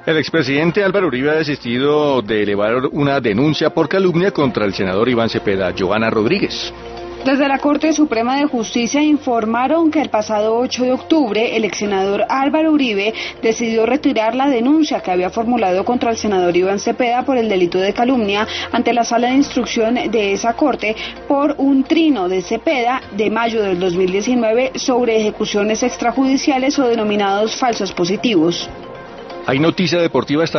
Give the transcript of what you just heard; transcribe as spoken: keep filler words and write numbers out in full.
El expresidente Álvaro Uribe ha desistido de elevar una denuncia por calumnia contra el senador Iván Cepeda. Joana Rodríguez. Desde la Corte Suprema de Justicia informaron que el pasado ocho de octubre el ex senador Álvaro Uribe decidió retirar la denuncia que había formulado contra el senador Iván Cepeda por el delito de calumnia ante la sala de instrucción de esa Corte por un trino de Cepeda de mayo del dos mil diecinueve sobre ejecuciones extrajudiciales o denominados falsos positivos. Hay noticia deportiva esta